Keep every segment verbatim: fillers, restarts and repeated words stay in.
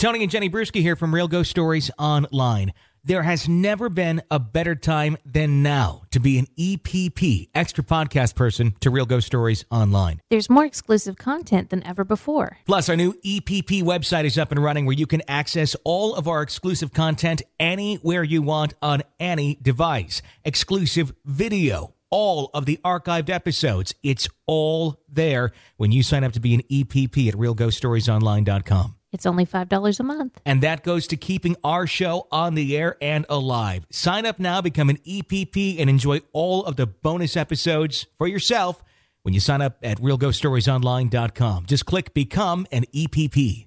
Tony and Jenny Brewski here from Real Ghost Stories Online. There has never been a better time than now to be an E P P, extra podcast person, to Real Ghost Stories Online. There's more exclusive content than ever before. Plus, our new E P P website is up and running where you can access all of our exclusive content anywhere you want on any device. Exclusive video, all of the archived episodes. It's all there when you sign up to be an E P P at real ghost stories online dot com. It's only five dollars a month. And that goes to keeping our show on the air and alive. Sign up now, become an E P P, and enjoy all of the bonus episodes for yourself when you sign up at real ghost stories online dot com. Just click Become an E P P.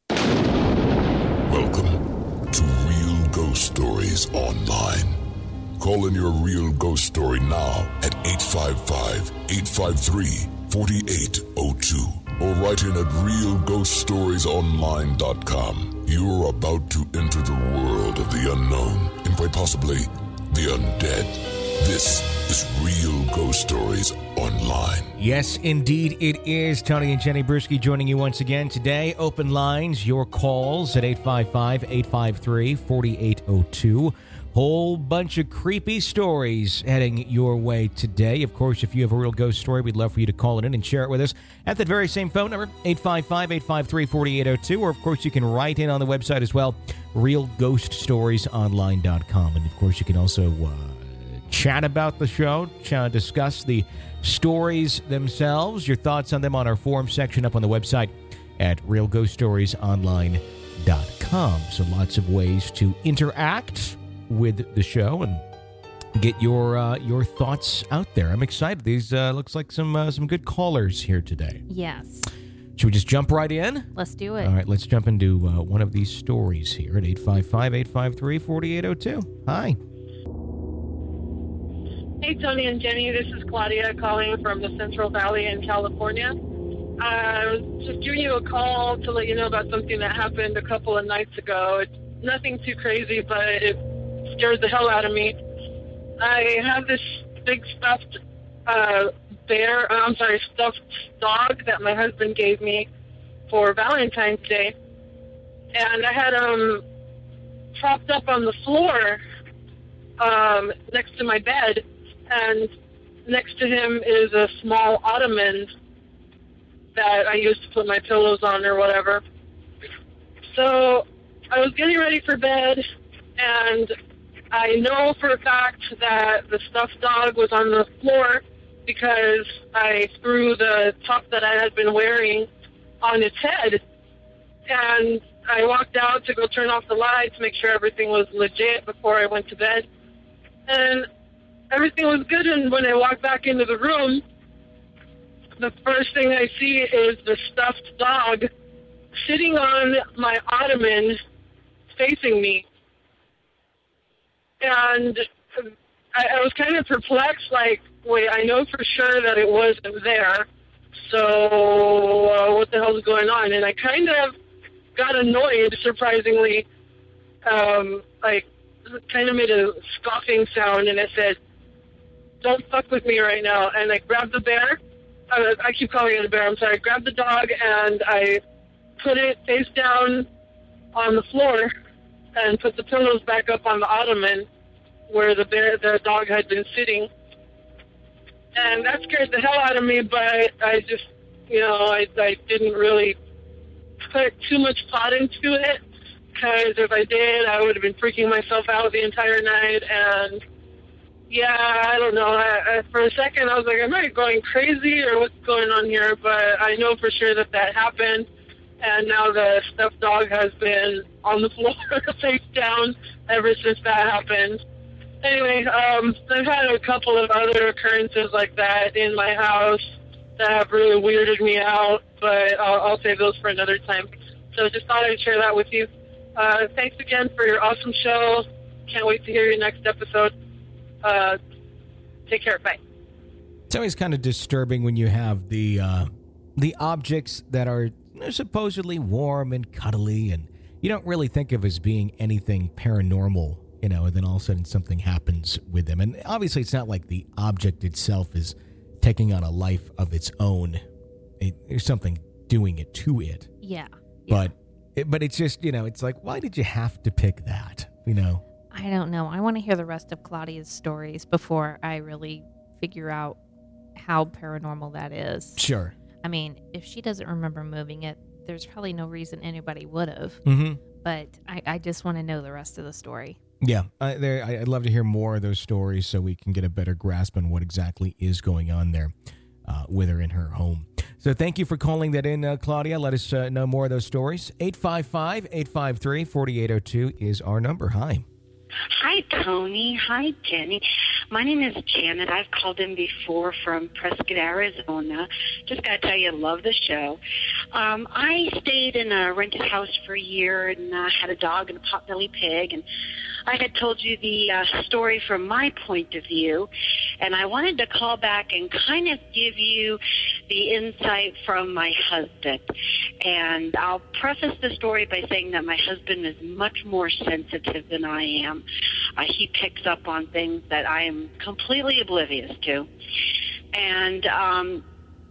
Welcome to Real Ghost Stories Online. Call in your real ghost story now at eight five five, eight five three, four eight zero two. Or write in at real ghost stories online dot com. You're about to enter the world of the unknown and quite possibly the undead. This is Real Ghost Stories Online. Yes, indeed it is. Tony and Jenny Brewski joining you once again today. Open lines, your calls at eight five five, eight five three, four eight zero two. Whole bunch of creepy stories heading your way today. Of course, if you have a real ghost story, we'd love for you to call it in and share it with us at that very same phone number, eight five five, eight five three, four eight zero two. Or, of course, you can write in on the website as well, real ghost stories online dot com. And, of course, you can also uh, chat about the show, ch- discuss the stories themselves, your thoughts on them on our forum section up on the website at real ghost stories online dot com. So lots of ways to interact with the show and get your uh, your thoughts out there. I'm excited. These uh, looks like some uh, some good callers here today. Yes. Should we just jump right in? Let's do it. All right, let's jump into uh, one of these stories here at eight five five, eight five three, four eight zero two. Hi. Hey, Tony and Jenny. This is Claudia calling from the Central Valley in California. I was just giving you a call to let you know about something that happened a couple of nights ago. It's nothing too crazy, but it scared the hell out of me. I have this big stuffed uh, bear, uh, I'm sorry, stuffed dog that my husband gave me for Valentine's Day. And I had him propped up on the floor um, next to my bed. And next to him is a small ottoman that I used to put my pillows on or whatever. So I was getting ready for bed, and I know for a fact that the stuffed dog was on the floor because I threw the top that I had been wearing on its head. And I walked out to go turn off the lights, make sure everything was legit before I went to bed. And everything was good, and when I walked back into the room, the first thing I see is the stuffed dog sitting on my ottoman facing me. And I, I was kind of perplexed, like, wait, I know for sure that it wasn't there, so uh, what the hell is going on? And I kind of got annoyed, surprisingly, um, like, kind of made a scoffing sound, and I said, don't fuck with me right now. And I grabbed the bear. Uh, I keep calling it a bear, I'm sorry. I grabbed the dog, and I put it face down on the floor and put the pillows back up on the ottoman where the bear, the dog had been sitting. And that scared the hell out of me, but I just, you know, I, I didn't really put too much thought into it, because if I did, I would have been freaking myself out the entire night. And yeah, I don't know. I, I, for a second, I was like, am I going crazy or what's going on here? But I know for sure that that happened. And now the stuffed dog has been on the floor face down ever since that happened. Anyway, um, I've had a couple of other occurrences like that in my house that have really weirded me out, but I'll, I'll save those for another time. So just thought I'd share that with you. Uh, thanks again for your awesome show. Can't wait to hear your next episode. Uh, take care. Bye. It's always kind of disturbing when you have the uh, the objects that are supposedly warm and cuddly, and you don't really think of as being anything paranormal, you know, and then all of a sudden something happens with them. And obviously it's not like the object itself is taking on a life of its own. It, there's something doing it to it. Yeah. But It, but it's just, you know, it's like, why did you have to pick that? You know? I don't know. I want to hear the rest of Claudia's stories before I really figure out how paranormal that is. Sure. I mean, if she doesn't remember moving it, there's probably no reason anybody would have. Mm-hmm. But I, I just want to know the rest of the story. Yeah, I, there, I, I'd love to hear more of those stories so we can get a better grasp on what exactly is going on there uh, with her in her home. So thank you for calling that in, uh, Claudia. Let us uh, know more of those stories. eight five five, eight five three, four eight zero two is our number. Hi. Hi, Tony. Hi, Jenny. My name is Janet. I've called in before from Prescott, Arizona. Just got to tell you, I love the show. Um, I stayed in a rented house for a year and uh, had a dog and a potbelly pig. And I had told you the uh, story from my point of view. And I wanted to call back and kind of give you the insight from my husband. And I'll preface the story by saying that my husband is much more sensitive than I am. Uh, he picks up on things that I am completely oblivious to. And um,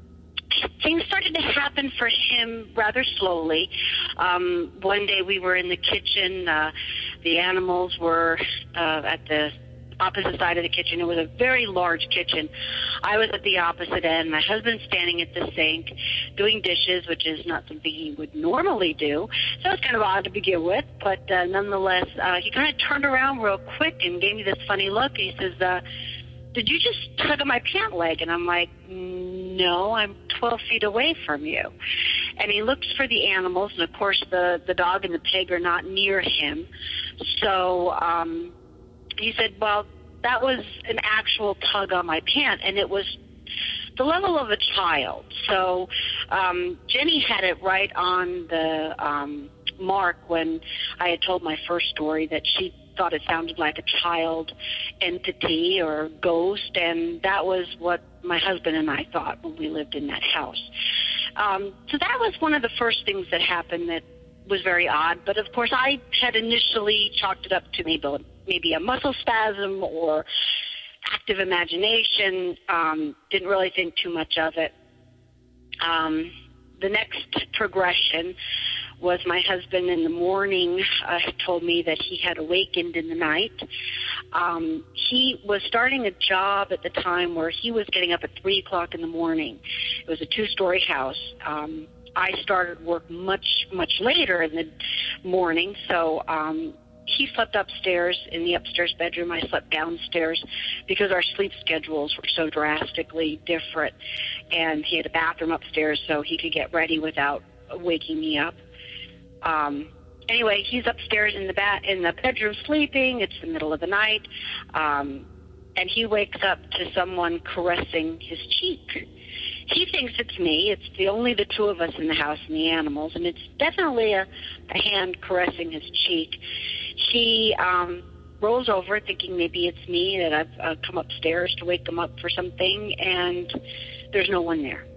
things started to happen for him rather slowly. Um, one day we were in the kitchen. Uh, the animals were uh, at the opposite side of the kitchen. It was a very large kitchen. I was at the opposite end. My husband's standing at the sink doing dishes, which is not something he would normally do. So it's kind of odd to begin with, but uh, nonetheless, uh, he kind of turned around real quick and gave me this funny look. He says, uh, did you just tug at my pant leg? And I'm like, no, I'm twelve feet away from you. And he looks for the animals, and of course the, the dog and the pig are not near him. So, um, he said, well, that was an actual tug on my pant, and it was the level of a child. So um, Jenny had it right on the um, mark when I had told my first story that she thought it sounded like a child entity or ghost, and that was what my husband and I thought when we lived in that house. Um, so that was one of the first things that happened that was very odd, but of course I had initially chalked it up to maybe maybe a muscle spasm or active imagination. Um, didn't really think too much of it. Um, the next progression was my husband in the morning uh, told me that he had awakened in the night. Um, he was starting a job at the time where he was getting up at three o'clock in the morning. It was a two-story house. Um, I started work much, much later in the morning, so um, he slept upstairs in the upstairs bedroom. I slept downstairs because our sleep schedules were so drastically different, and he had a bathroom upstairs so he could get ready without waking me up. Um, anyway, he's upstairs in the ba- in the bedroom sleeping. It's the middle of the night, um, and he wakes up to someone caressing his cheek. He thinks it's me. It's the only the two of us in the house and the animals, and it's definitely a, a hand caressing his cheek. He um, rolls over thinking maybe it's me, that I've uh, come upstairs to wake him up for something, and there's no one there.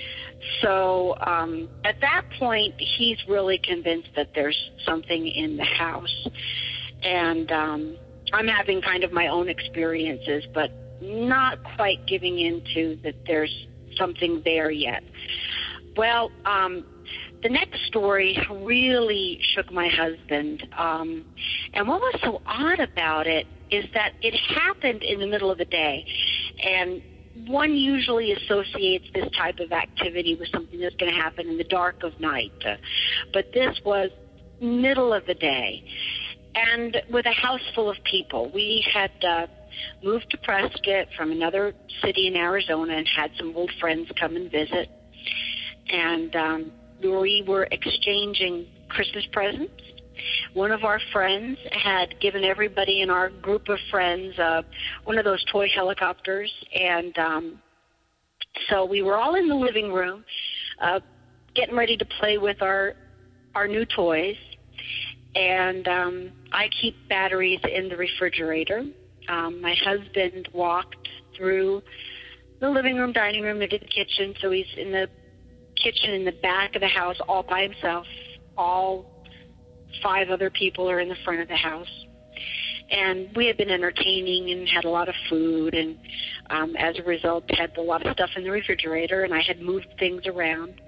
So um, at that point, he's really convinced that there's something in the house. And um, I'm having kind of my own experiences, but not quite giving into that there's something there yet. Well, um, the next story really shook my husband. Um, and what was so odd about it is that it happened in the middle of the day. And one usually associates this type of activity with something that's going to happen in the dark of night. Uh, but this was middle of the day. And with a house full of people. We had uh, moved to Prescott from another city in Arizona and had some old friends come and visit. And um, we were exchanging Christmas presents. One of our friends had given everybody in our group of friends uh, one of those toy helicopters. And um, so we were all in the living room uh, getting ready to play with our, our new toys. And um, I keep batteries in the refrigerator. Um, my husband walked through the living room, dining room, into the kitchen. So he's in the kitchen in the back of the house all by himself. All five other people are in the front of the house. And we had been entertaining and had a lot of food. And um, as a result, had a lot of stuff in the refrigerator. And I had moved things around.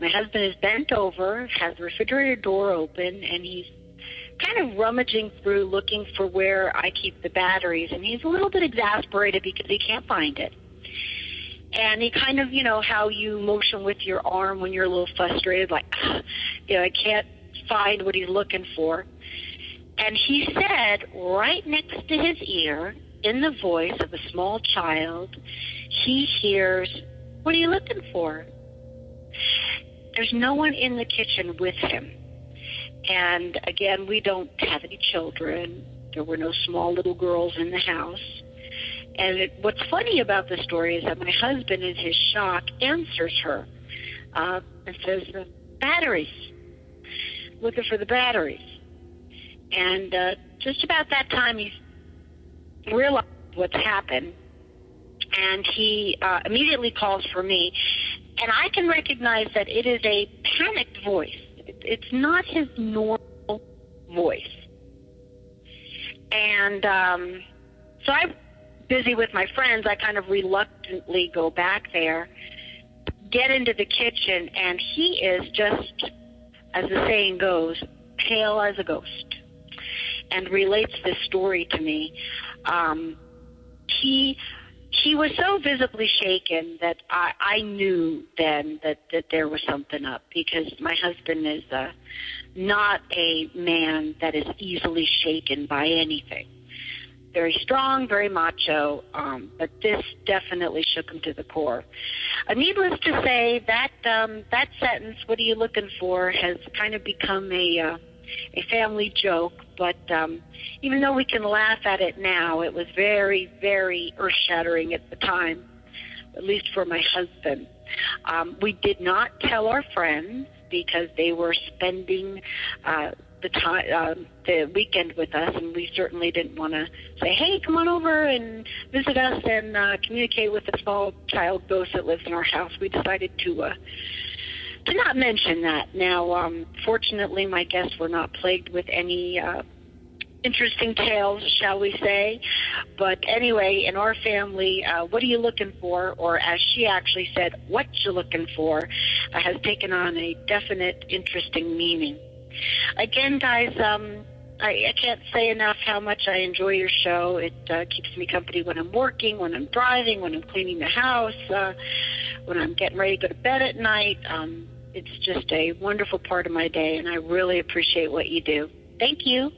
My husband is bent over, has the refrigerator door open, and he's kind of rummaging through looking for where I keep the batteries, and he's a little bit exasperated because he can't find it. And he kind of, you know, how you motion with your arm when you're a little frustrated, like, you know, I can't find what he's looking for. And he said, right next to his ear, in the voice of a small child, he hears, "What are you looking for?" There's no one in the kitchen with him. And again, we don't have any children. There were no small little girls in the house. And it, what's funny about the story is that my husband, in his shock, answers her uh, and says, "The batteries, looking for the batteries." And uh, just about that time, he realized what's happened, and he uh, immediately calls for me. And I can recognize that it is a panicked voice. It's not his normal voice. And um, so I'm busy with my friends. I kind of reluctantly go back there, get into the kitchen, and he is just, as the saying goes, pale as a ghost, and relates this story to me. Um, he... He was so visibly shaken that I, I knew then that, that there was something up, because my husband is uh, not a man that is easily shaken by anything. Very strong, very macho, um, but this definitely shook him to the core. Uh, needless to say, that um, that sentence, "What are you looking for?" has kind of become a uh, a family joke, but um, even though we can laugh at it now, it was very, very earth-shattering at the time, at least for my husband. Um, we did not tell our friends because they were spending uh, the time, uh, the weekend with us, and we certainly didn't want to say, "Hey, come on over and visit us and uh, communicate with the small child ghost that lives in our house." We decided to uh, to not mention that. Now, um, fortunately, my guests were not plagued with any uh, interesting tales, shall we say. But anyway, in our family, uh, "What are you looking for?" or as she actually said, "What you looking for?" uh, has taken on a definite, interesting meaning. Again, guys, um, I, I can't say enough how much I enjoy your show. It uh, keeps me company when I'm working, when I'm driving, when I'm cleaning the house, uh, when I'm getting ready to go to bed at night. Um, it's just a wonderful part of my day, and I really appreciate what you do. Thank you.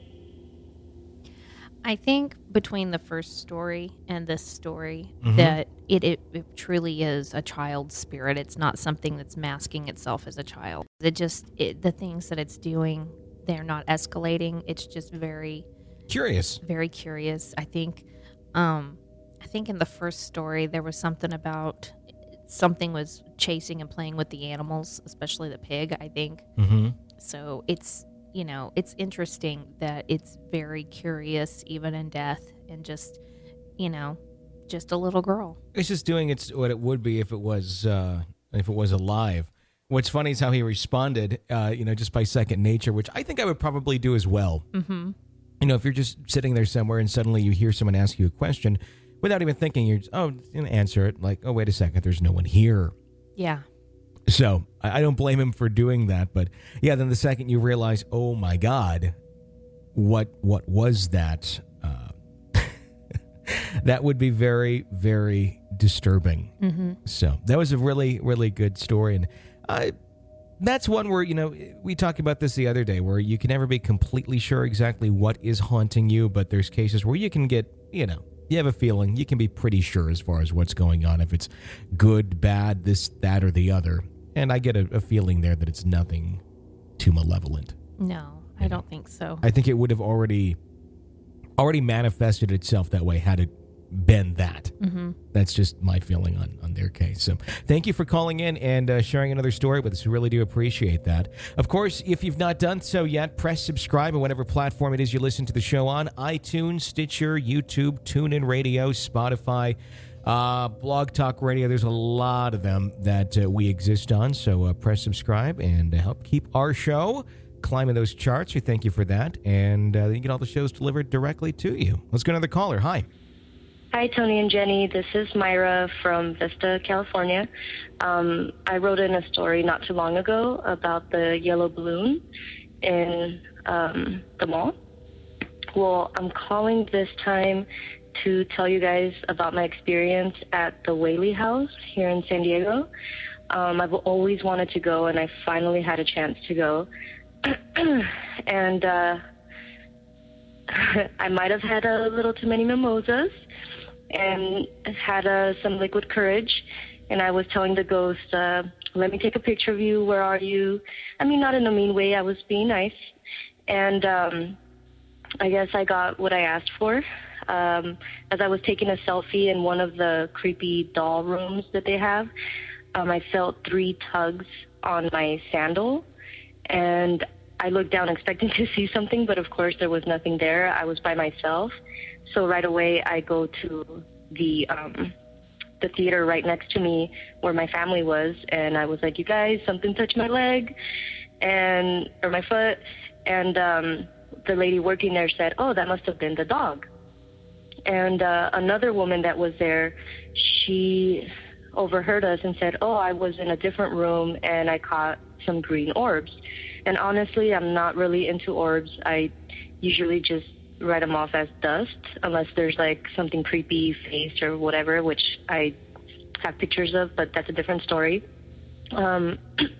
I think between the first story and this story, Mm-hmm. that it, it, it truly is a child's spirit. It's not something that's masking itself as a child. It just, it, the things that it's doing, they're not escalating. It's just very, Curious. very curious. I think, um, I think in the first story, there was something about something was chasing and playing with the animals, especially the pig, I think. Mm-hmm. So it's, you know, it's interesting that it's very curious, even in death, and just, you know, just a little girl. It's just doing its what it would be if it was uh, if it was alive. What's funny is how he responded, uh, you know, just by second nature, which I think I would probably do as well. Mm-hmm. You know, if you're just sitting there somewhere and suddenly you hear someone ask you a question without even thinking, you're just, oh, you know, answer it like, oh, wait a second, there's no one here. Yeah. So I I don't blame him for doing that. But yeah, then the second you realize, oh my God, what what was that? Uh, that would be very, very disturbing. Mm-hmm. So that was a really, really good story. And uh, that's one where, you know, we talked about this the other day, where you can never be completely sure exactly what is haunting you. But there's cases where you can get, you know, you have a feeling. You can be pretty sure as far as what's going on, if it's good, bad, this, that, or the other. And I get a, a feeling there that it's nothing too malevolent. No, I don't think so. I think it would have already already manifested itself that way had it been that. Mm-hmm. That's just my feeling on, on their case. So thank you for calling in and uh, sharing another story with us. We really do appreciate that. Of course, if you've not done so yet, press subscribe on whatever platform it is you listen to the show on. iTunes, Stitcher, YouTube, TuneIn Radio, Spotify, uh, Blog Talk Radio. There's a lot of them that uh, we exist on. So uh, press subscribe and uh, help keep our show climbing those charts. We thank you for that. And uh, you get all the shows delivered directly to you. Let's go to another caller. Hi. Hi, Tony and Jenny. This is Myra from Vista, California. Um, I wrote in a story not too long ago about the yellow balloon in um, the mall. Well, I'm calling this time to tell you guys about my experience at the Whaley House here in San Diego. Um, I've always wanted to go, and I finally had a chance to go. and uh, I might have had a little too many mimosas and had uh, some liquid courage, and I was telling the ghost, uh, let me take a picture of you, where are you? I mean, not in a mean way, I was being nice, and um, I guess I got what I asked for. Um, as I was taking a selfie in one of the creepy doll rooms that they have, um, I felt three tugs on my sandal, and I looked down expecting to see something, but of course there was nothing there. I was by myself. So right away I go to the um, the theater right next to me where my family was, and I was like, you guys, something touched my leg and or my foot, and um, the lady working there said, oh, that must have been the dog. And uh, another woman that was there, she overheard us and said, oh, I was in a different room and I caught some green orbs. And honestly, I'm not really into orbs. I usually just write them off as dust, unless there's like something creepy face or whatever, which I have pictures of, but that's a different story. Um,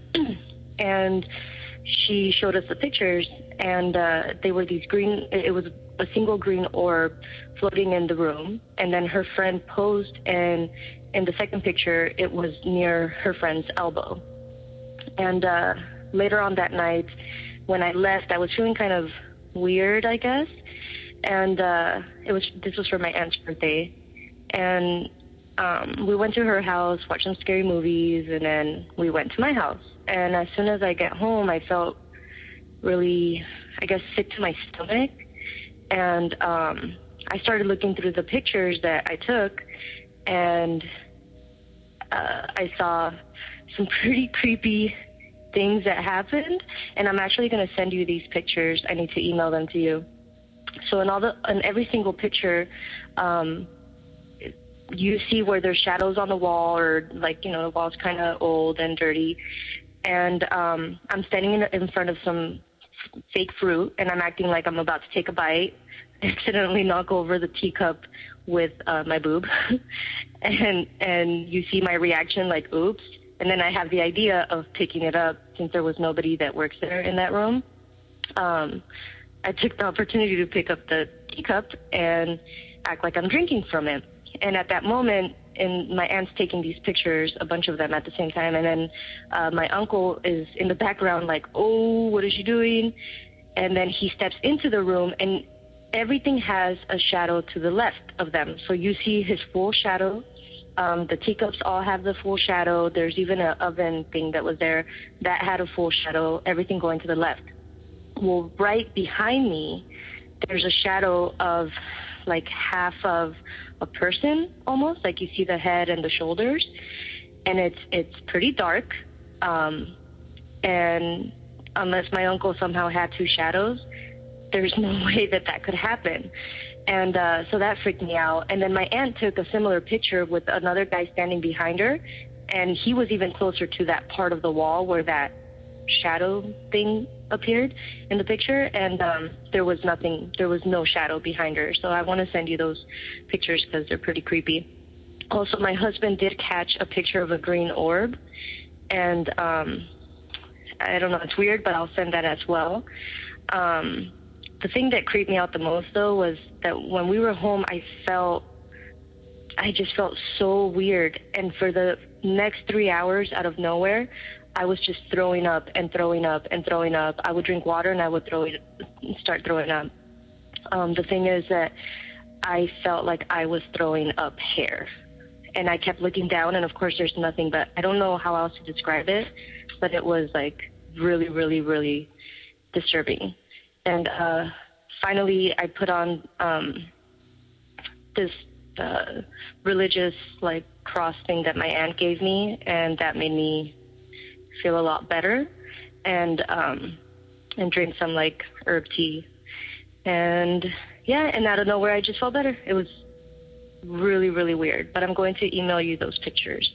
and she showed us the pictures, and uh, they were these green, it was a single green orb floating in the room, and then her friend posed, and in the second picture, it was near her friend's elbow. And uh, later on that night, when I left, I was feeling kind of weird, I guess. And uh, it was this was for my aunt's birthday. And um, we went to her house, watched some scary movies, and then we went to my house. And as soon as I got home, I felt really, I guess, sick to my stomach. And um, I started looking through the pictures that I took, and uh, I saw some pretty creepy things that happened, and I'm actually going to send you these pictures. I need to email them to you. So in all the in every single picture, um, you see where there's shadows on the wall, or like, you know, the wall's kind of old and dirty, and um, I'm standing in, in front of some fake fruit, and I'm acting like I'm about to take a bite, accidentally knock over the teacup with uh, my boob, and and you see my reaction, like, oops. And then I have the idea of picking it up, since there was nobody that works there in that room. Um, I took the opportunity to pick up the teacup and act like I'm drinking from it. And at that moment, and my aunt's taking these pictures, a bunch of them at the same time, and then uh, my uncle is in the background like, oh, what is she doing? And then he steps into the room, and everything has a shadow to the left of them. So you see his full shadow. Um, the teacups all have the full shadow. There's even an oven thing that was there that had a full shadow, everything going to the left. Well, right behind me, there's a shadow of like half of a person almost, like you see the head and the shoulders, and it's it's pretty dark. Um, and unless my uncle somehow had two shadows, there's no way that that could happen. And uh, so that freaked me out. And then my aunt took a similar picture with another guy standing behind her, and he was even closer to that part of the wall where that shadow thing appeared in the picture, and um, there was nothing, there was no shadow behind her. So I want to send you those pictures because they're pretty creepy. Also, my husband did catch a picture of a green orb, and um, I don't know, it's weird, but I'll send that as well. Um, the thing that creeped me out the most, though, was that when we were home, I felt, I just felt so weird. And for the next three hours, out of nowhere, I was just throwing up and throwing up and throwing up. I would drink water and I would throw it, start throwing up. Um, the thing is that I felt like I was throwing up hair. And I kept looking down, and of course there's nothing, but I don't know how else to describe it, but it was like really, really, really disturbing. And uh, finally I put on um, this uh, religious like cross thing that my aunt gave me, and that made me feel a lot better, and um, and drink some like herb tea. And yeah, and out of nowhere I just felt better. It was really, really weird. But I'm going to email you those pictures.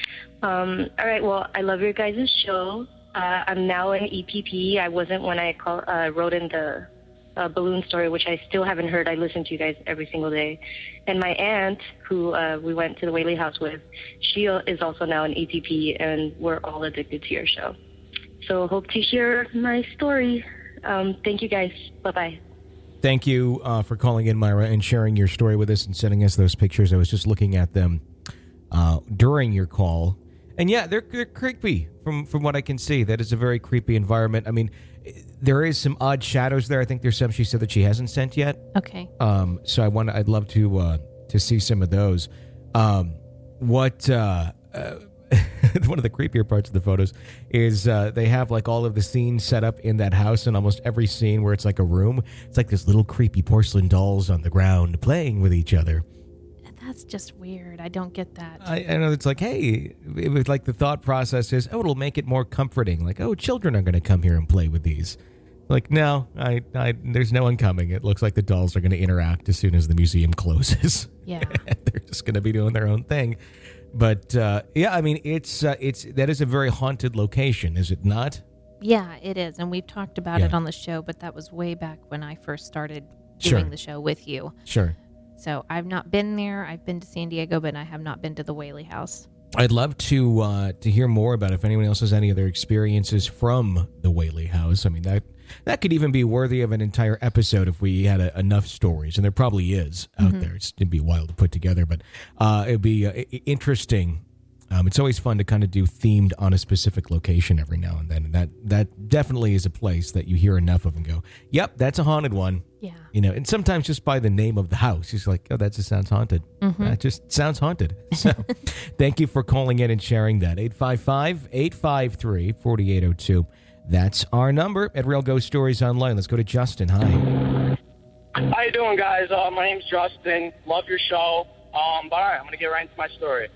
Um, all right, well, I love your guys' show. Uh, I'm now an E P P. I wasn't when I call, uh, wrote in the uh, balloon story, which I still haven't heard. I listen to you guys every single day. And my aunt, who uh, we went to the Whaley house with, she is also now an E P P, and we're all addicted to your show. So hope to hear my story. Um, thank you, guys. Bye-bye. Thank you uh, for calling in, Myra, and sharing your story with us and sending us those pictures. I was just looking at them uh, during your call. And yeah, they're, they're creepy from, from what I can see. That is a very creepy environment. I mean, there is some odd shadows there. I think there's some she said that she hasn't sent yet. Okay. Um, so I want I'd love to uh, to see some of those. Um, what uh, uh, one of the creepier parts of the photos is uh, they have like all of the scenes set up in that house, and almost every scene where it's like a room, it's like this little creepy porcelain dolls on the ground playing with each other. That's just weird. I don't get that. I, I know it's like, hey, it was like the thought process is, oh, it'll make it more comforting. Like, oh, children are going to come here and play with these. Like, no, I, I, there's no one coming. It looks like the dolls are going to interact as soon as the museum closes. Yeah, they're just going to be doing their own thing. But uh, yeah, I mean, it's uh, it's that is a very haunted location, is it not? Yeah, it is, and we've talked about Yeah. it on the show, but that was way back when I first started doing Sure. the show with you. Sure. So I've not been there. I've been to San Diego, but I have not been to the Whaley house. I'd love to uh, to hear more about it. If anyone else has any other experiences from the Whaley house. I mean, that that could even be worthy of an entire episode if we had a, enough stories, and there probably is out Mm-hmm. there. It's, it'd be wild to put together, but uh, it'd be uh, i- interesting. Um, it's always fun to kind of do themed on a specific location every now and then, and that that definitely is a place that you hear enough of and go, "Yep, that's a haunted one." Yeah. You know, and sometimes just by the name of the house, it's like, oh, that just sounds haunted. That just sounds haunted. So thank you for calling in and sharing that. eight five five, eight five three, four eight zero two. That's our number at Real Ghost Stories Online. Let's go to Justin. Hi. How you doing, guys? Uh, my name's Justin. Love your show. Um, but all right, I'm gonna get right into my story.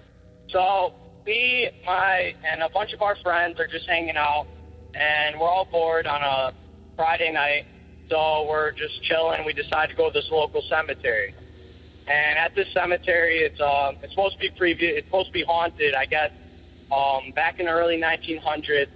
So me, my, and a bunch of our friends are just hanging out, and we're all bored on a Friday night. So we're just chilling. We decide to go to this local cemetery. And at this cemetery, it's um, it's supposed to be previous. It's supposed to be haunted, I guess. Um, back in the early nineteen hundreds,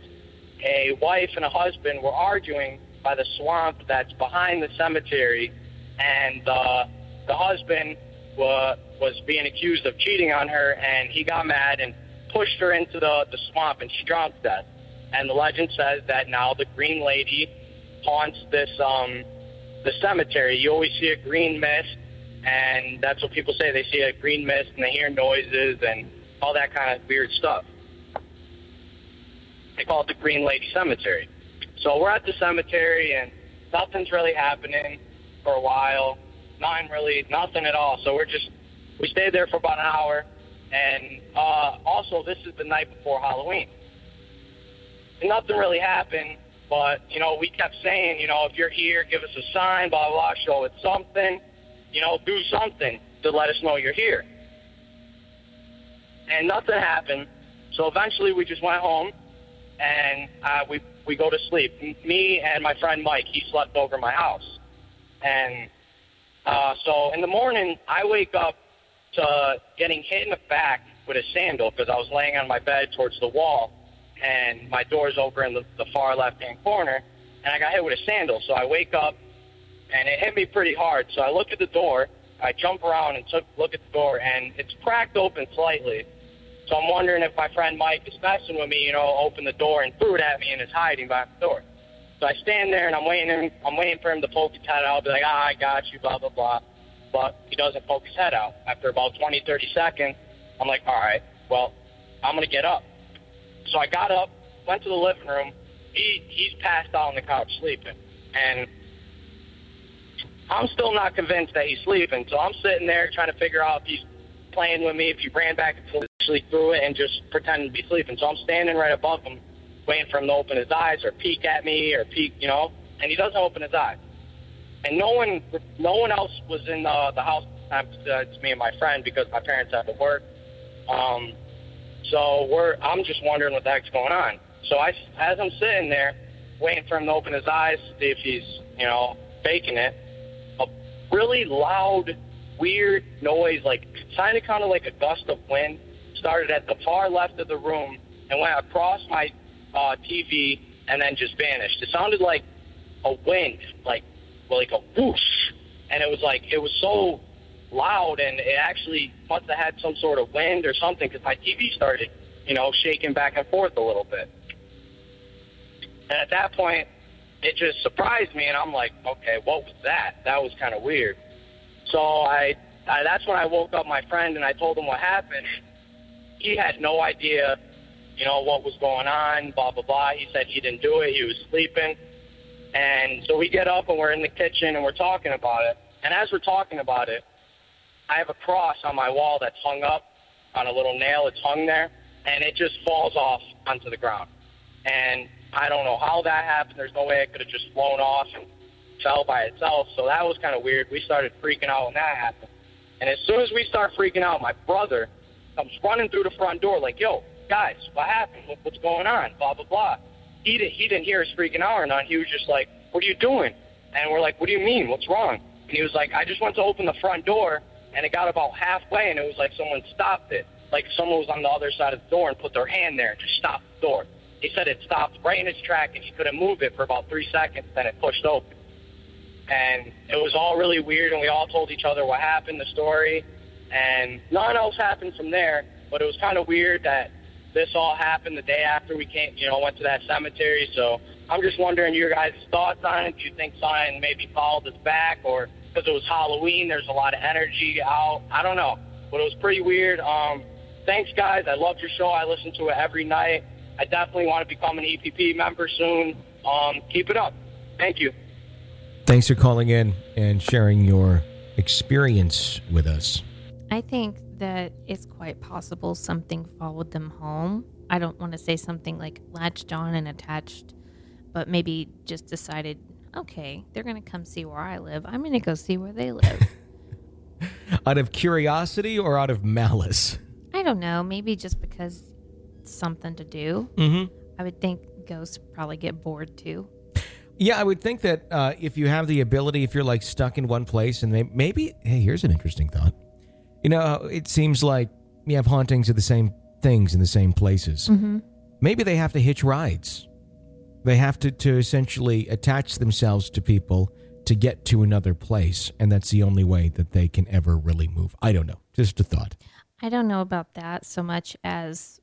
a wife and a husband were arguing by the swamp that's behind the cemetery, and uh, the husband wa- was being accused of cheating on her, and he got mad and pushed her into the, the swamp, and she drowned to death. And the legend says that now the Green Lady haunts this um, the cemetery. You always see a green mist, and that's what people say. They see a green mist, and they hear noises and all that kind of weird stuff. They call it the Green Lady Cemetery. So we're at the cemetery, and nothing's really happening for a while. Nothing really, nothing at all. So we're just, we stayed there for about an hour. And uh, also, this is the night before Halloween. And nothing really happened, but, you know, we kept saying, you know, if you're here, give us a sign, blah, blah, blah, show it something. You know, do something to let us know you're here. And nothing happened. So eventually we just went home, and uh, we we go to sleep. M- Me and my friend Mike, he slept over my house. And uh, so in the morning, I wake up to getting hit in the back with a sandal because I was laying on my bed towards the wall, and my door's over in the, the far left-hand corner, and I got hit with a sandal. So I wake up, and it hit me pretty hard. So I look at the door, I jump around and took a look at the door, and it's cracked open slightly. So I'm wondering if my friend Mike is messing with me, you know, opened the door and threw it at me and is hiding behind the door. So I stand there and I'm waiting I'm waiting for him to poke his head out, be like, ah, I got you, blah, blah, blah. But he doesn't poke his head out. After about twenty, thirty seconds, I'm like, all right, well, I'm going to get up. So I got up, went to the living room. He He's passed out on the couch sleeping. And I'm still not convinced that he's sleeping. So I'm sitting there trying to figure out if he's playing with me, if he ran back and forth, actually threw it and just pretended to be sleeping. So I'm standing right above him, waiting for him to open his eyes or peek at me or peek, you know, and he doesn't open his eyes. And no one no one else was in the, the house at the time. It's me and my friend because my parents had to work. Um, so we're I'm just wondering what the heck's going on. So I, as I'm sitting there, waiting for him to open his eyes to see if he's, you know, faking it, a really loud weird noise, like sounded kind of like a gust of wind, started at the far left of the room and went across my uh, T V and then just vanished. It sounded like a wind, like well, like a whoosh, and it was like it was so loud, and it actually must have had some sort of wind or something, because my T V started, you know, shaking back and forth a little bit. And at that point, it just surprised me, and I'm like, okay, what was that? That was kind of weird. So I, I, that's when I woke up my friend, and I told him what happened. He had no idea, you know, what was going on, blah, blah, blah. He said he didn't do it. He was sleeping. And so we get up, and we're in the kitchen, and we're talking about it. And as we're talking about it, I have a cross on my wall that's hung up on a little nail. It's hung there, and it just falls off onto the ground. And I don't know how that happened. There's no way it could have just flown off and fell by itself. So that was kind of weird. We started freaking out when that happened. And as soon as we start freaking out, my brother comes running through the front door like, yo, guys, what happened? What, what's going on? Blah, blah, blah. He, did, he didn't hear us freaking out or not. He was just like, what are you doing? And we're like, what do you mean? What's wrong? And he was like, I just went to open the front door, and it got about halfway, and it was like someone stopped it. Like someone was on the other side of the door and put their hand there and just stopped the door. He said it stopped right in its track, and he couldn't move it for about three seconds, then it pushed open. And it was all really weird, and we all told each other what happened, the story, and nothing else happened from there. But it was kind of weird that this all happened the day after we came, you know, went to that cemetery. So I'm just wondering your guys' thoughts on it. Do you think something maybe followed us back, or because it was Halloween, there's a lot of energy out? I don't know, but it was pretty weird. Um, thanks, guys. I love your show. I listen to it every night. I definitely want to become an E P P member soon. Um, keep it up. Thank you. Thanks for calling in and sharing your experience with us. I think that it's quite possible something followed them home. I don't want to say something like latched on and attached, but maybe just decided, okay, they're going to come see where I live. I'm going to go see where they live. Out of curiosity or out of malice? I don't know. Maybe just because it's something to do. Mm-hmm. I would think ghosts probably get bored too. Yeah, I would think that uh, if you have the ability, if you're like stuck in one place, and they, maybe, hey, here's an interesting thought. You know, it seems like you have hauntings of the same things in the same places. Mm-hmm. Maybe they have to hitch rides. They have to, to essentially attach themselves to people to get to another place, and that's the only way that they can ever really move. I don't know. Just a thought. I don't know about that so much as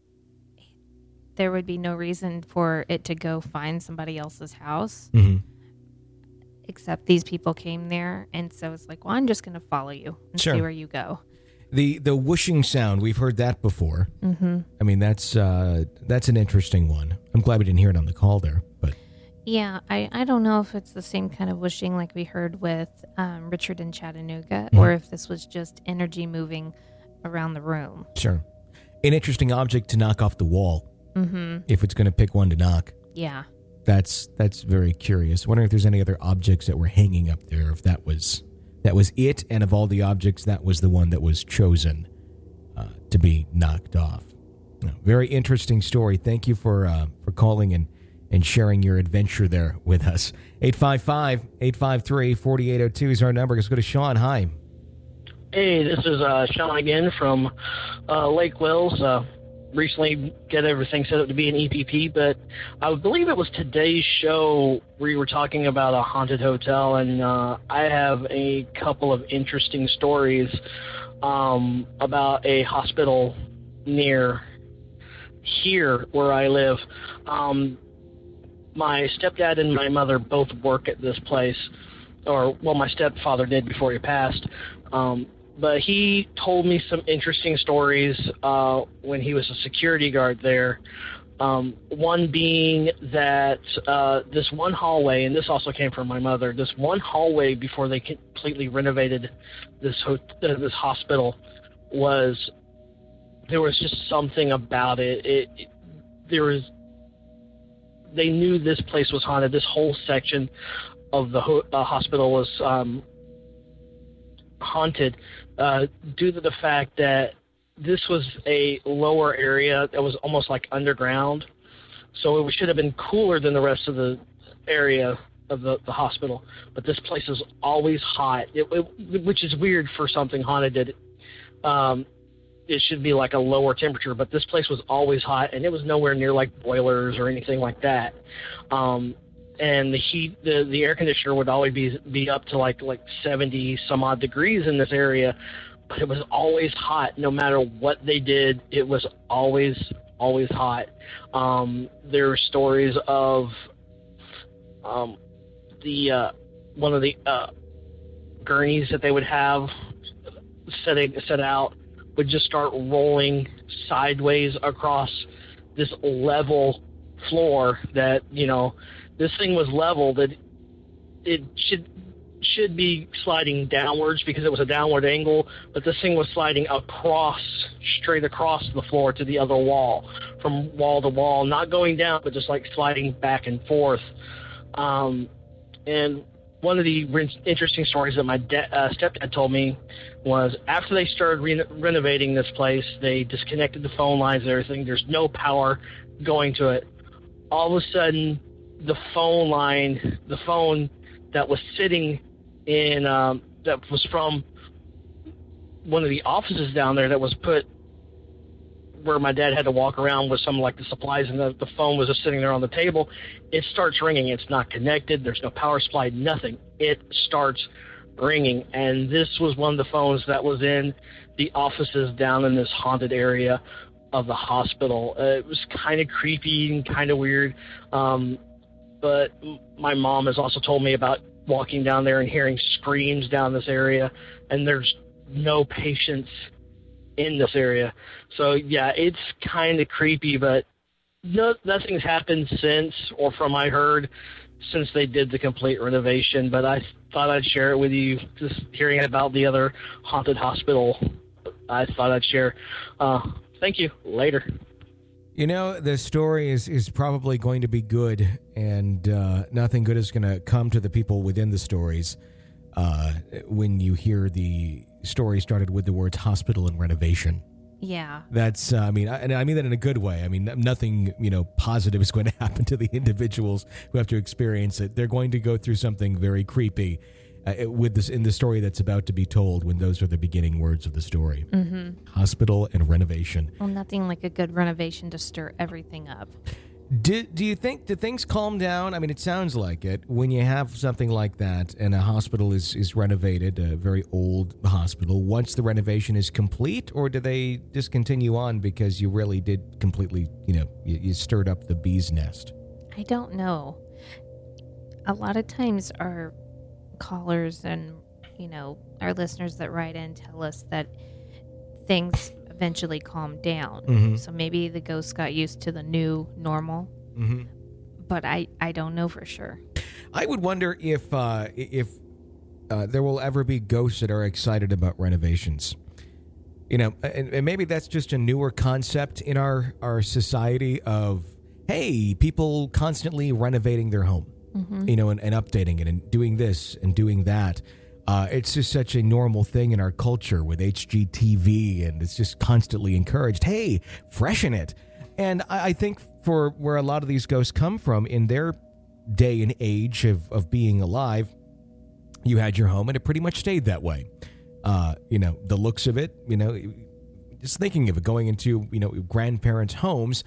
there would be no reason for it to go find somebody else's house. Mm-hmm. Except these people came there, and so it's like, well, I'm just going to follow you and Sure. see where you go. The the whooshing sound, we've heard that before. Mm-hmm. I mean, that's uh, that's an interesting one. I'm glad we didn't hear it on the call there, but Yeah, I, I don't know if it's the same kind of whooshing like we heard with um, Richard in Chattanooga, Mhm. or if this was just energy moving around the room. sure. An interesting object to knock off the wall, Mm-hmm. if it's going to pick one to knock. Yeah. That's that's very curious. Wondering if there's any other objects that were hanging up there, if that was that was it, and of all the objects, that was the one that was chosen uh, to be knocked off. No, very interesting story. Thank you for uh, for calling and, and sharing your adventure there with us. eight five five, eight five three, four eight zero two is our number. Let's go to Sean. Hi. Hey, this is uh, Sean again from uh, Lake Wells. Uh, recently got everything set up to be an E P P, but I believe it was today's show where you were talking about a haunted hotel, and uh, I have a couple of interesting stories um, about a hospital near here where I live. Um, my stepdad and my mother both work at this place, or, well, my stepfather did before he passed. Um, But he told me some interesting stories uh, when he was a security guard there. Um, one being that uh, this one hallway, and this also came from my mother, this one hallway before they completely renovated this ho- uh, this hospital was, there was just something about it. It, it. There was, they knew this place was haunted. This whole section of the ho- uh, hospital was um, haunted. Uh, due to the fact that this was a lower area that was almost like underground, so it should have been cooler than the rest of the area of the, the hospital, but this place is always hot, it, it, which is weird for something haunted. It, um, it should be like a lower temperature, but this place was always hot, and it was nowhere near like boilers or anything like that. Um, and the heat, the, the air conditioner would always be be up to like like seventy some odd degrees in this area, but it was always hot. No matter what they did, it was always always hot. Um, there were stories of um, the uh, one of the uh, gurneys that they would have set set out would just start rolling sideways across this level floor that, you know, this thing was level, that it should should be sliding downwards because it was a downward angle, but this thing was sliding across, straight across the floor to the other wall, from wall to wall, not going down, but just like sliding back and forth. Um, and one of the re- interesting stories that my de- uh, stepdad told me was after they started re- renovating this place, they disconnected the phone lines and everything. There's no power going to it. All of a sudden, the phone line, the phone that was sitting in, um, that was from one of the offices down there that was put where my dad had to walk around with some like the supplies, and the, the phone was just sitting there on the table. It starts ringing. It's not connected. There's no power supply, nothing. It starts ringing. And this was one of the phones that was in the offices down in this haunted area of the hospital. Uh, it was kind of creepy and kind of weird. Um, but my mom has also told me about walking down there and hearing screams down this area, and there's no patients in this area. So yeah, it's kind of creepy, but no, nothing's happened since, or from I heard, since they did the complete renovation. But I thought I'd share it with you, just hearing about the other haunted hospital. I thought I'd share. Uh, thank you. Later. You know, the story is, is probably going to be good, and uh, nothing good is going to come to the people within the stories uh, when you hear the story started with the words hospital and renovation. Yeah. That's, uh, I mean, I, and I mean that in a good way. I mean, nothing, you know, positive is going to happen to the individuals who have to experience it. They're going to go through something very creepy uh, with this in the story that's about to be told when those are the beginning words of the story. Mm-hmm. Hospital and renovation. Well, nothing like a good renovation to stir everything up. Do, do you think, do things calm down? I mean, it sounds like it. When you have something like that and a hospital is, is renovated, a very old hospital, once the renovation is complete, or do they just continue on because you really did completely, you know, you, you stirred up the bee's nest? I don't know. A lot of times our callers and, you know, our listeners that write in tell us that things eventually calmed down. Mm-hmm. So maybe the ghosts got used to the new normal. Mm-hmm. But I, I don't know for sure. I would wonder if uh, if uh, there will ever be ghosts that are excited about renovations. You know, and, and maybe that's just a newer concept in our, our society of, hey, people constantly renovating their home, mm-hmm. you know, and, and updating it and doing this and doing that. Uh, it's just such a normal thing in our culture with H G T V, and it's just constantly encouraged. Hey, freshen it. And I, I think for where a lot of these ghosts come from in their day and age of, of being alive, you had your home and it pretty much stayed that way. Uh, you know, the looks of it, you know, just thinking of it, going into, you know, grandparents' homes,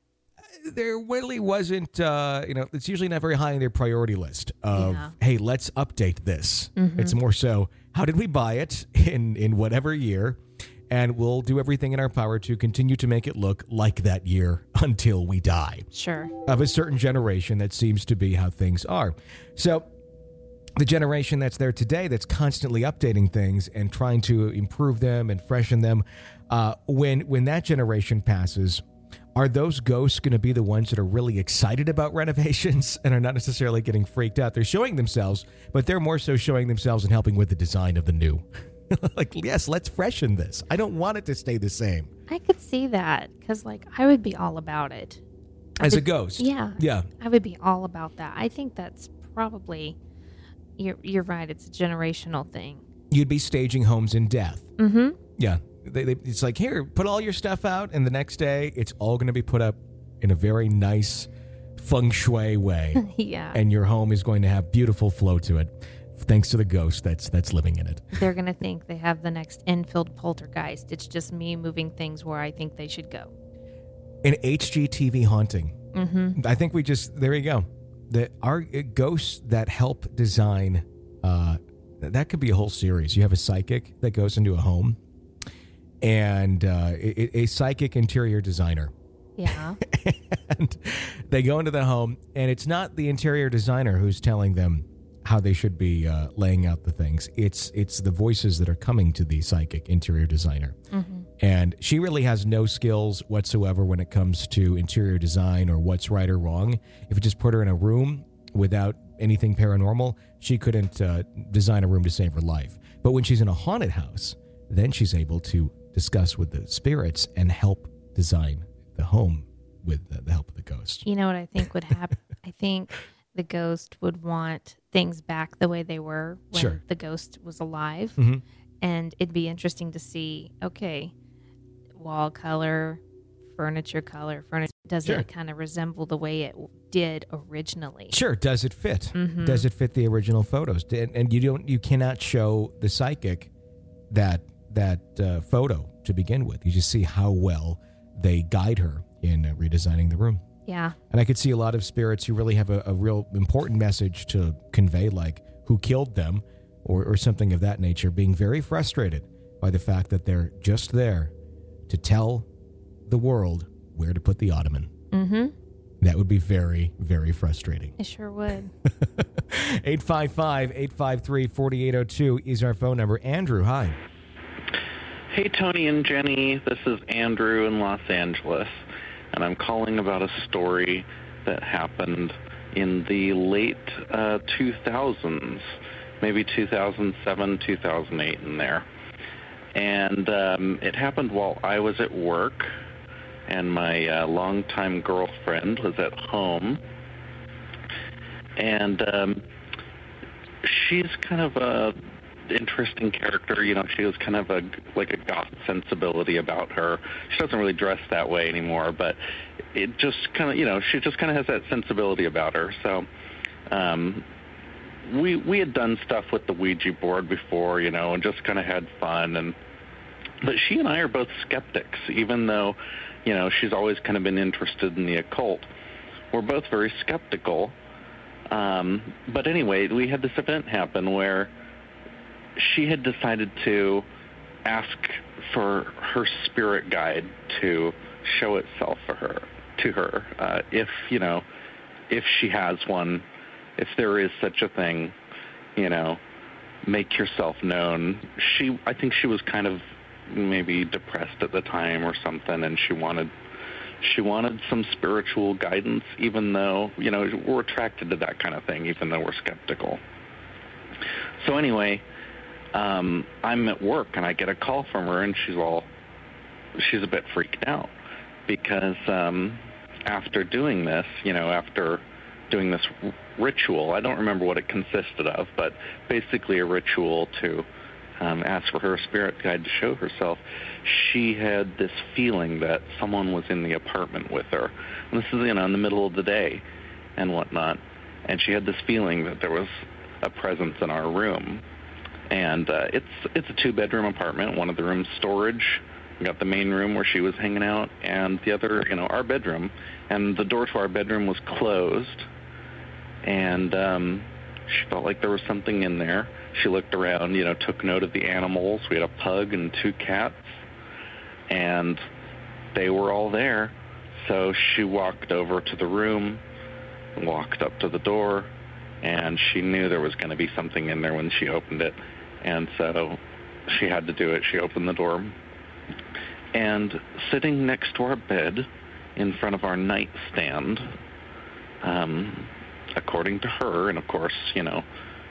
there really wasn't, uh, you know, it's usually not very high on their priority list of, Yeah. hey, let's update this. Mm-hmm. It's more so, how did we buy it in, in whatever year? And we'll do everything in our power to continue to make it look like that year until we die. Sure. Of a certain generation, that seems to be how things are. So the generation that's there today that's constantly updating things and trying to improve them and freshen them, uh, when when that generation passes, are those ghosts going to be the ones that are really excited about renovations and are not necessarily getting freaked out? They're showing themselves, but they're more so showing themselves and helping with the design of the new. Like, yes, let's freshen this. I don't want it to stay the same. I could see that because, like, I would be all about it. I As would, a ghost? Yeah. Yeah. I would be all about that. I think that's probably, you're, you're right, it's a generational thing. You'd be staging homes in death. Mm-hmm. Yeah. They, they, it's like, here, put all your stuff out, and the next day, it's all going to be put up in a very nice feng shui way. Yeah. And your home is going to have beautiful flow to it, thanks to the ghost that's that's living in it. They're going to think they have the next Enfield poltergeist. It's just me moving things where I think they should go. An H G T V haunting. Mm-hmm. I think we just, there you go. The, our ghosts that help design, uh, that could be a whole series. You have a psychic that goes into a home and uh, a, a psychic interior designer. Yeah. And they go into the home, and it's not the interior designer who's telling them how they should be uh, laying out the things. It's it's the voices that are coming to the psychic interior designer. Mm-hmm. And she really has no skills whatsoever when it comes to interior design or what's right or wrong. If you just put her in a room without anything paranormal, she couldn't uh, design a room to save her life. But when she's in a haunted house, then she's able to discuss with the spirits and help design the home with the, the help of the ghost. You know what I think would happen? I think the ghost would want things back the way they were when Sure. the ghost was alive. Mm-hmm. And it'd be interesting to see, okay, wall color, furniture color, furniture, does Sure. it kind of resemble the way it did originally? Sure. Does it fit? Mm-hmm. Does it fit the original photos? And, and you don't, you cannot show the psychic that that uh, photo to begin with. You just see how well they guide her in uh, redesigning the room. Yeah. And I could see a lot of spirits who really have a, a real important message to convey, like who killed them or, or something of that nature, being very frustrated by the fact that they're just there to tell the world where to put the ottoman. Mm-hmm. That would be very, very frustrating. It sure would. eight five five, eight five three, four eight zero two is our phone number. Andrew, hi. Hey, Tony and Jenny. This is Andrew in Los Angeles, and I'm calling about a story that happened in the late uh, two thousands, maybe two thousand seven, two thousand eight in there. And um, it happened while I was at work, and my uh, longtime girlfriend was at home. And um, she's kind of a interesting character. You know, she was kind of a like a goth sensibility about her. She doesn't really dress that way anymore, but it just kind of, you know, she just kind of has that sensibility about her. So um, we we had done stuff with the Ouija board before, you know, and just kind of had fun. And but she and I are both skeptics, even though, you know, she's always kind of been interested in the occult. We're both very skeptical. Um, but anyway, we had this event happen where she had decided to ask for her spirit guide to show itself for her, to her, uh, if, you know, if she has one, if there is such a thing, you know, make yourself known. She, I think she was kind of maybe depressed at the time or something, and she wanted, she wanted some spiritual guidance, even though, you know, we're attracted to that kind of thing, even though we're skeptical. So anyway, Um, I'm at work and I get a call from her, and she's all, she's a bit freaked out because um, after doing this, you know, after doing this r- ritual, I don't remember what it consisted of, but basically a ritual to um, ask for her spirit guide to show herself, she had this feeling that someone was in the apartment with her. And this is, you know, in the middle of the day and whatnot. And she had this feeling that there was a presence in our room. And uh, it's it's a two-bedroom apartment. One of the rooms storage. We got the main room where she was hanging out, and the other, you know, our bedroom. And the door to our bedroom was closed. And um, she felt like there was something in there. She looked around, you know, took note of the animals. We had a pug and two cats, and they were all there. So she walked over to the room, walked up to the door, and she knew there was going to be something in there when she opened it. And so she had to do it. She opened the door. And sitting next to our bed, in front of our nightstand, um, according to her, and of course, you know,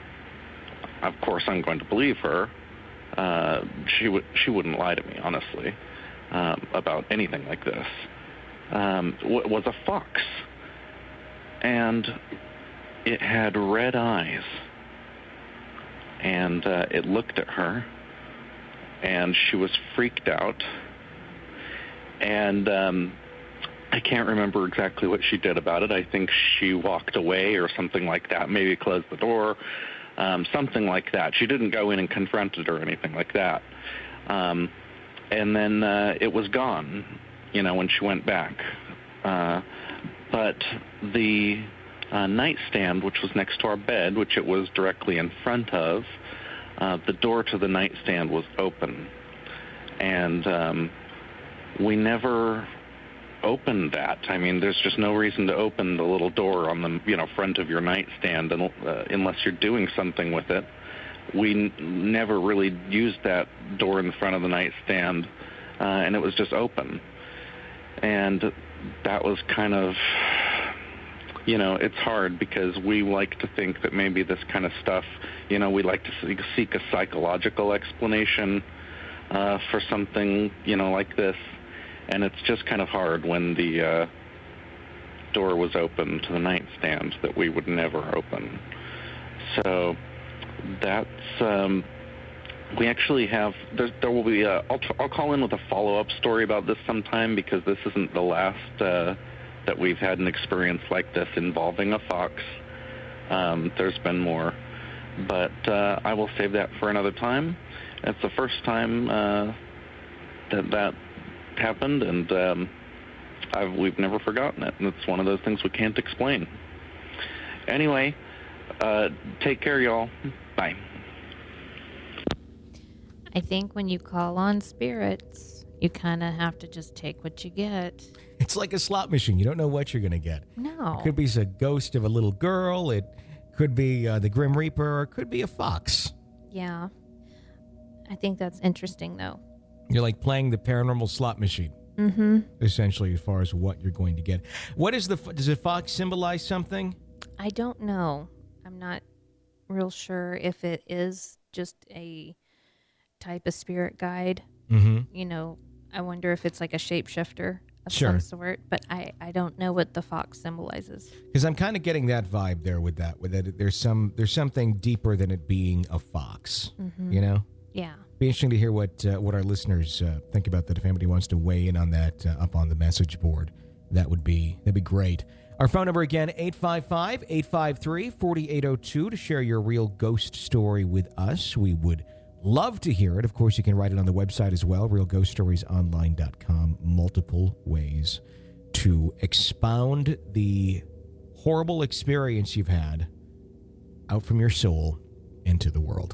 of course I'm going to believe her, uh, she, w- she wouldn't lie to me, honestly, um, about anything like this, um, w- was a fox. And it had red eyes. And uh, it looked at her, and she was freaked out. And um, I can't remember exactly what she did about it. I think she walked away or something like that, maybe closed the door, um, something like that. She didn't go in and confront it or anything like that. Um, and then uh, it was gone, you know, when she went back. Uh, but the uh, nightstand, which was next to our bed, which it was directly in front of, uh, the door to the nightstand was open. And um, we never opened that. I mean, there's just no reason to open the little door on the, you know, front of your nightstand uh, unless you're doing something with it. We n- never really used that door in the front of the nightstand, uh, and it was just open. And that was kind of, you know, it's hard because we like to think that maybe this kind of stuff, you know, we like to seek, seek a psychological explanation uh, for something, you know, like this. And it's just kind of hard when the uh, door was open to the nightstand that we would never open. So that's, um, we actually have, there, there will be, a, I'll, I'll call in with a follow-up story about this sometime because this isn't the last uh, that we've had an experience like this involving a fox. Um, there's been more. But uh, I will save that for another time. It's the first time uh, that that happened, and um, I've, we've never forgotten it. And it's one of those things we can't explain. Anyway, uh, take care, y'all. Bye. I think when you call on spirits, you kind of have to just take what you get. It's like a slot machine. You don't know what you're going to get. No. It could be a ghost of a little girl. It could be uh, the Grim Reaper, or it could be a fox. Yeah. I think that's interesting, though. You're like playing the paranormal slot machine, mm-hmm. essentially, as far as what you're going to get. What is the, does a fox symbolize something? I don't know. I'm not real sure if it is just a type of spirit guide. Mm-hmm. You know, I wonder if it's like a shapeshifter of Sure. some sort, but I, I don't know what the fox symbolizes. Because I'm kind of getting that vibe there with that, with that there's some there's something deeper than it being a fox, Mm-hmm. you know? Yeah. Be interesting to hear what uh, what our listeners uh, think about that. If anybody wants to weigh in on that uh, up on the message board, that would be that'd be great. Our phone number again, eight five five, eight five three, four eight zero two, to share your real ghost story with us. We would love to hear it. Of course, you can write it on the website as well, real ghost stories online dot com. Multiple ways to expound the horrible experience you've had out from your soul into the world.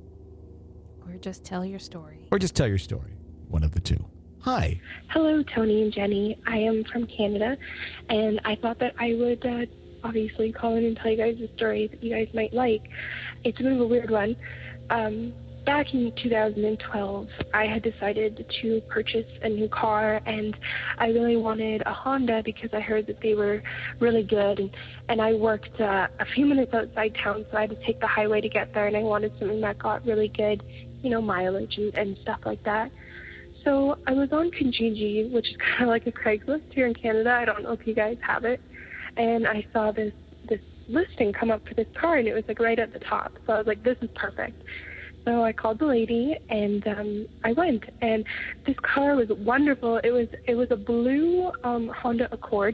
Or just tell your story. Or just tell your story. One of the two. Hi. Hello, Tony and Jenny. I am from Canada, and I thought that I would uh, obviously call in and tell you guys a story that you guys might like. It's a bit of a weird one. Um, back in two thousand twelve, I had decided to purchase a new car, and I really wanted a Honda because I heard that they were really good, and, and I worked uh, a few minutes outside town, so I had to take the highway to get there, and I wanted something that got really good, you know, mileage and, and stuff like that. So I was on Kijiji, which is kind of like a Craigslist here in Canada. I don't know if you guys have it. And I saw this this listing come up for this car, and it was like right at the top. So I was like, this is perfect. So I called the lady, and um, I went. And this car was wonderful. It was it was a blue um, Honda Accord.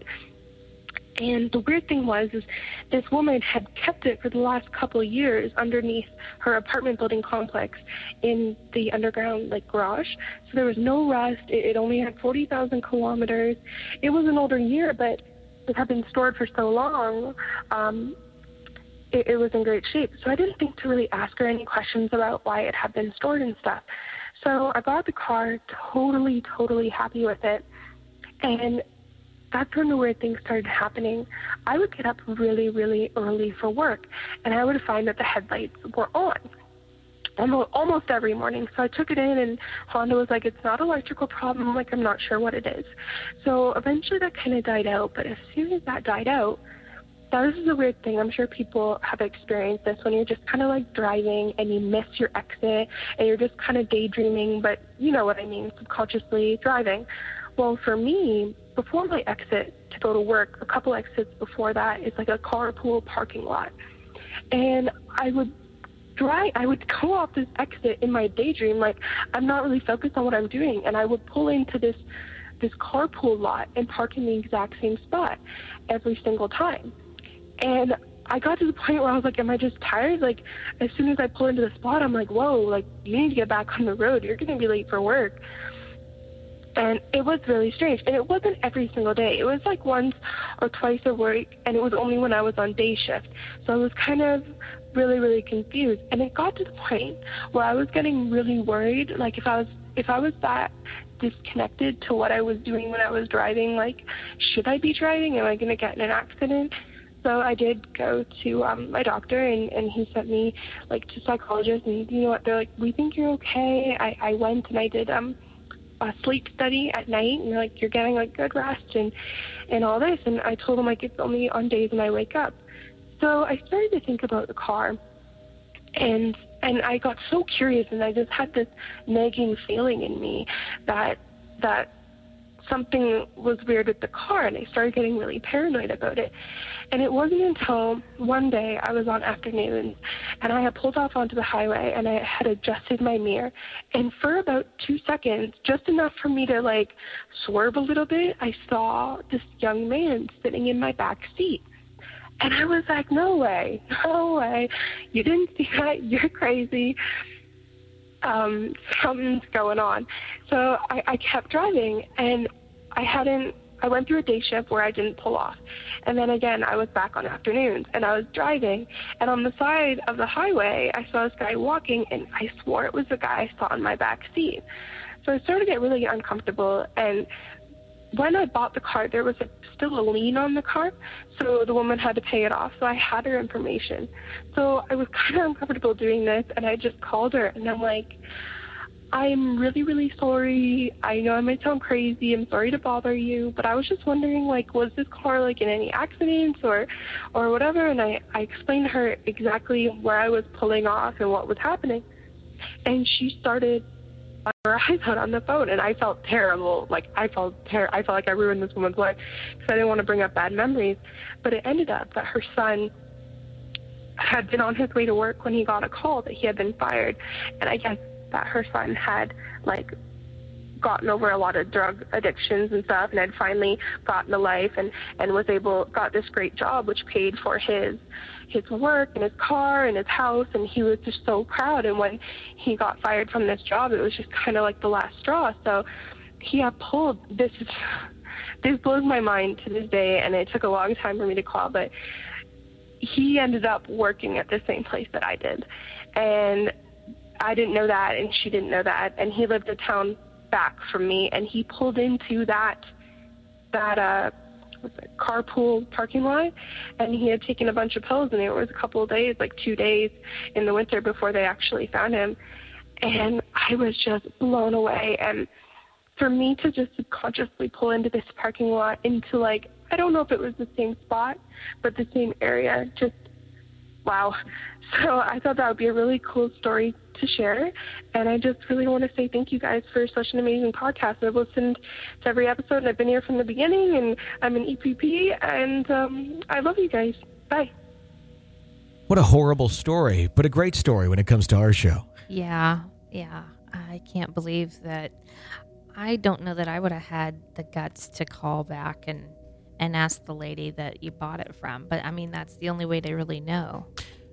And the weird thing was, is this woman had kept it for the last couple of years underneath her apartment building complex in the underground, like, garage. So there was no rust. It, it only had forty thousand kilometers. It was an older year, but it had been stored for so long, um, it, it was in great shape. So I didn't think to really ask her any questions about why it had been stored and stuff. So I bought the car, totally, totally happy with it. And that's when the weird things started happening. I would get up really, really early for work, and I would find that the headlights were on almost, almost every morning. So I took it in, and Honda was like, it's not an electrical problem. I'm like, I'm not sure what it is. So eventually that kind of died out, but as soon as that died out, that is a weird thing. I'm sure people have experienced this when you're just kind of like driving and you miss your exit, and you're just kind of daydreaming, but you know what I mean, subconsciously driving. Well, for me, before my exit to go to work, a couple exits before that is like a carpool parking lot. And I would drive, I would go off this exit in my daydream, like I'm not really focused on what I'm doing. And I would pull into this this carpool lot and park in the exact same spot every single time. And I got to the point where I was like, am I just tired? Like, as soon as I pull into the spot, I'm like, whoa, like, you need to get back on the road. You're going to be late for work. And it was really strange. And it wasn't every single day. It was like once or twice a week, and it was only when I was on day shift. So I was kind of really, really confused. And it got to the point where I was getting really worried. Like, if I was if I was that disconnected to what I was doing when I was driving, like, should I be driving? Am I going to get in an accident? So I did go to um, my doctor, and, and he sent me, like, to psychologists. And you know what? They're like, we think you're okay. I, I went and I did um, a sleep study at night, and they're like, you're getting, like, good rest and, and all this. And I told them, like, it's only on days when I wake up. So I started to think about the car, and and I got so curious, and I just had this nagging feeling in me that that something was weird with the car, and I started getting really paranoid about it. And it wasn't until one day I was on afternoons, and I had pulled off onto the highway, and I had adjusted my mirror, and for about two seconds, just enough for me to, like, swerve a little bit, I saw this young man sitting in my back seat. And I was like, no way, no way. You didn't see that? You're crazy. Um, something's going on. So I, I kept driving, and I hadn't, I went through a day shift where I didn't pull off. And then again, I was back on afternoons, and I was driving. And on the side of the highway, I saw this guy walking, and I swore it was the guy I saw in my back seat. So I started to get really uncomfortable, and when I bought the car, there was a, still a lien on the car, so the woman had to pay it off, so I had her information. So I was kind of uncomfortable doing this, and I just called her, and I'm like, I'm really, really sorry. I know I might sound crazy. I'm sorry to bother you, but I was just wondering, like, was this car, like, in any accidents or or whatever? And I, I explained to her exactly where I was pulling off and what was happening, and she started her eyes out on the phone, and I felt terrible. Like, I felt ter- I felt like I ruined this woman's life because I didn't want to bring up bad memories. But it ended up that her son had been on his way to work when he got a call that he had been fired, and I guess that her son had, like, gotten over a lot of drug addictions and stuff, and had finally gotten a life, and and was able got this great job which paid for his his work and his car and his house, and he was just so proud. And when he got fired from this job, it was just kind of like the last straw. So he had pulled this is this blows my mind to this day, and it took a long time for me to call, but he ended up working at the same place that I did, and I didn't know that, and she didn't know that, and he lived a town back from me, and he pulled into that that uh what's it, carpool parking lot, and he had taken a bunch of pills, and it was a couple of days, like two days in the winter before they actually found him. And I was just blown away. And for me to just subconsciously pull into this parking lot, into, like, I don't know if it was the same spot, but the same area, just wow. So I thought that would be a really cool story to share, and I just really want to say thank you guys for such an amazing podcast. I've listened to every episode, and I've been here from the beginning, and I'm an E P P, and um, I love you guys. Bye. What a horrible story, but a great story when it comes to our show. Yeah, yeah. I can't believe that. I don't know that I would have had the guts to call back and, and ask the lady that you bought it from, but I mean, that's the only way to really know.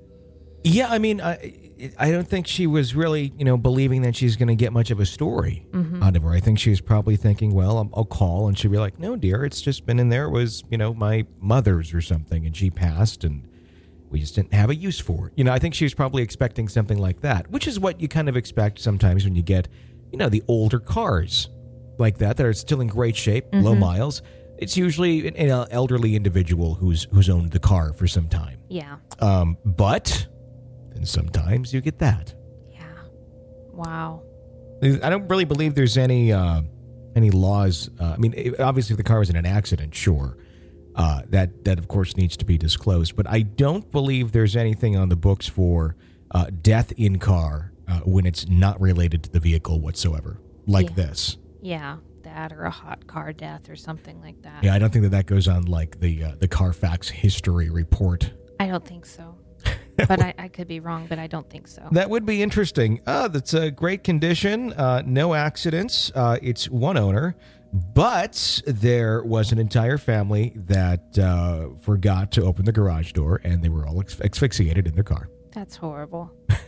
Yeah, I mean, I I don't think she was really, you know, believing that she's going to get much of a story mm-hmm. out of her. I think she was probably thinking, well, I'll, I'll call, and she'd be like, no, dear, it's just been in there. It was, you know, my mother's or something, and she passed, and we just didn't have a use for it. You know, I think she was probably expecting something like that, which is what you kind of expect sometimes when you get, you know, the older cars like that that are still in great shape, mm-hmm. low miles. It's usually an, an elderly individual who's who's owned the car for some time. Yeah. Um, but... And sometimes you get that. Yeah. Wow. I don't really believe there's any uh, any laws. Uh, I mean, it, obviously, if the car was in an accident, sure, uh, that that of course needs to be disclosed. But I don't believe there's anything on the books for uh, death in car uh, when it's not related to the vehicle whatsoever, like yeah. this. Yeah, that or a hot car death or something like that. Yeah, I don't think that that goes on like the uh, the Carfax history report. I don't think so. But I, I could be wrong, but I don't think so. That would be interesting. Uh, that's a great condition. Uh, no accidents. Uh, it's one owner. But there was an entire family that uh, forgot to open the garage door, and they were all asph- asphyxiated in their car. That's horrible.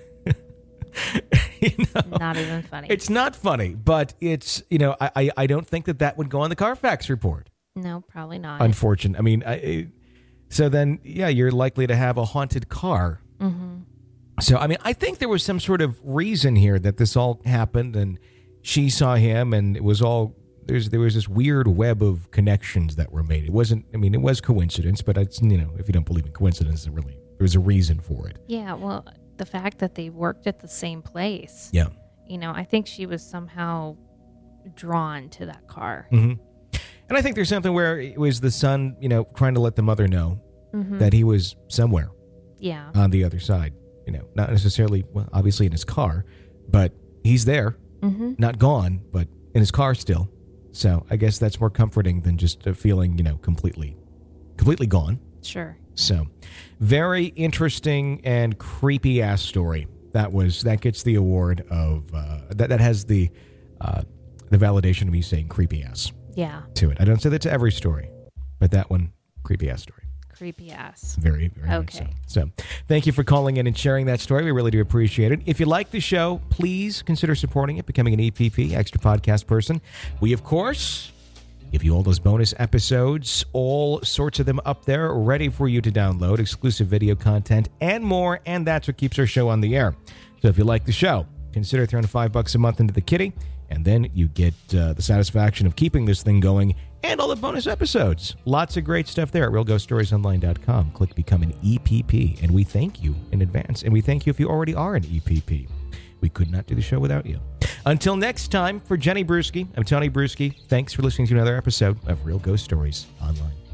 You know, not even funny. It's not funny, but it's, you know, I, I, I don't think that that would go on the Carfax report. No, probably not. Unfortunate. I mean, I, it, so then, yeah, you're likely to have a haunted car. Mm-hmm. So, I mean, I think there was some sort of reason here that this all happened, and she saw him, and it was all, there's there was this weird web of connections that were made. It wasn't, I mean, it was coincidence, but it's, you know, if you don't believe in coincidence, it really, there was a reason for it. Yeah, well, the fact that they worked at the same place. Yeah. You know, I think she was somehow drawn to that car. Mm-hmm. And I think there's something where it was the son, you know, trying to let the mother know mm-hmm. that he was somewhere. Yeah. On the other side. You know, not necessarily, well, obviously in his car, but he's there. Mm-hmm. Not gone, but in his car still. So I guess that's more comforting than just a feeling, you know, completely, completely gone. Sure. So very interesting and creepy ass story. That was, that gets the award of, uh, that, that has the, uh, the validation of me saying creepy ass. Yeah. To it. I don't say that to every story, but that one, creepy ass story. Creepy ass. Very, very okay. much so. So thank you for calling in and sharing that story. We really do appreciate it. If you like the show, please consider supporting it, becoming an E P P, Extra Podcast Person. We, of course, give you all those bonus episodes, all sorts of them up there, ready for you to download, exclusive video content, and more, and that's what keeps our show on the air. So if you like the show, consider throwing five bucks a month into the kitty, and then you get uh, the satisfaction of keeping this thing going and all the bonus episodes. Lots of great stuff there at real ghost stories online dot com. Click Become an E P P, and we thank you in advance. And we thank you if you already are an E P P. We could not do the show without you. Until next time, for Jenny Bruschi, I'm Tony Bruschi. Thanks for listening to another episode of Real Ghost Stories Online.